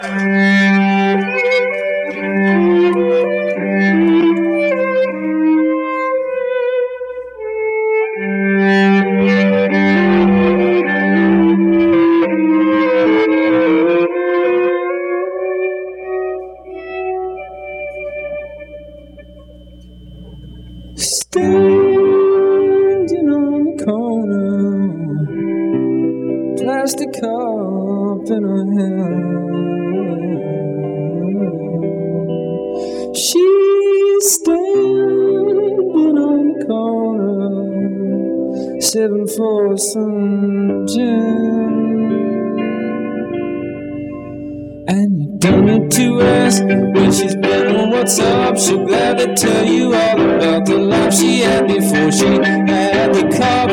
Standing on the corner, plastic cup in her hand. She's standing on the corner, sipping for some gin. And you don't need to ask when she's been on what's up. She'll gladly tell you all about the life she had before she had the cup.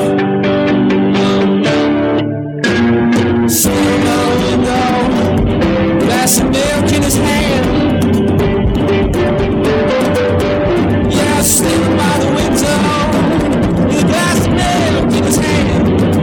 Sitting by the window, glass of milk in his hand. Yeah, sitting by the window, with a glass of milk in his hand.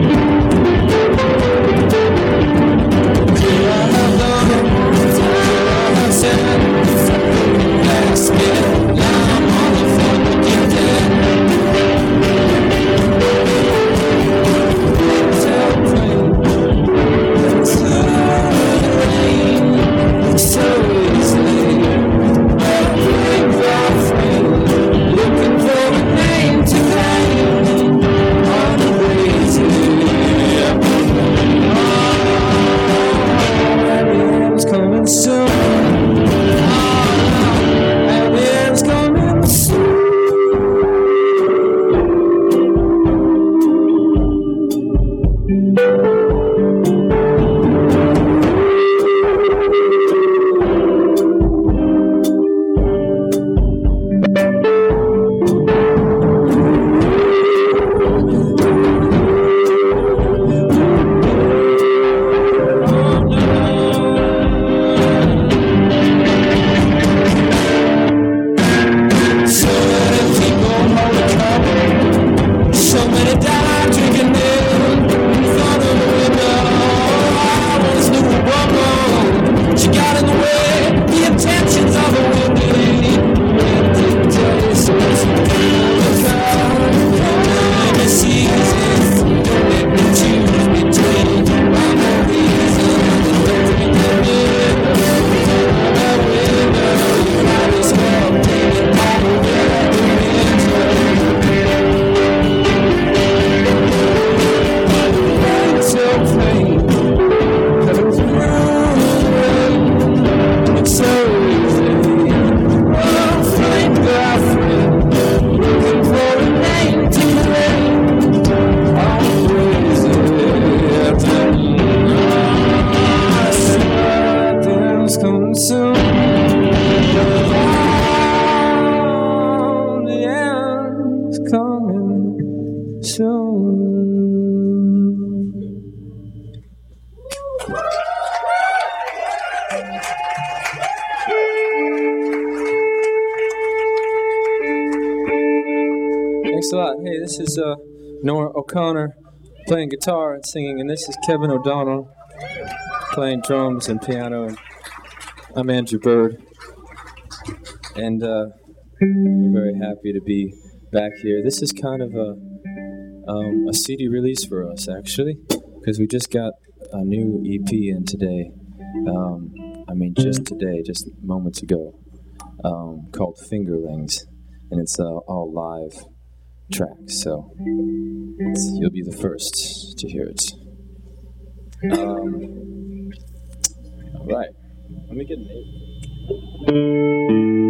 Thanks a lot. Hey, this is Nora O'Connor playing guitar and singing, and this is Kevin O'Donnell playing drums and piano, and I'm Andrew Bird. And I'm very happy to be back here. This is kind of a CD release for us, actually, because we just got a new EP in today. Just today, just moments ago, called Fingerlings, and it's all live tracks, so you'll be the first to hear it. All right, let me get an 8.